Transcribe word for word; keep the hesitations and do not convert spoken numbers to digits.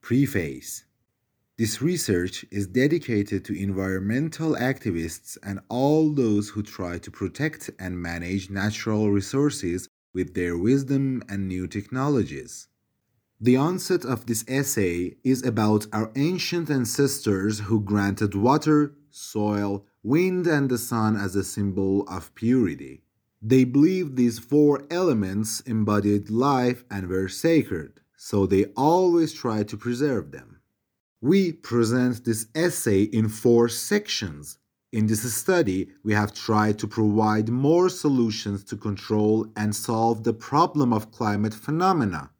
Preface. This research is dedicated to environmental activists and all those who try to protect and manage natural resources with their wisdom and new technologies. The onset of this essay is about our ancient ancestors who granted water, soil, wind, and the sun as a symbol of purity. They believed these four elements embodied life and were sacred, so they always tried to preserve them. We present this essay in four sections. In this study, we have tried to provide more solutions to control and solve the problem of climate phenomena.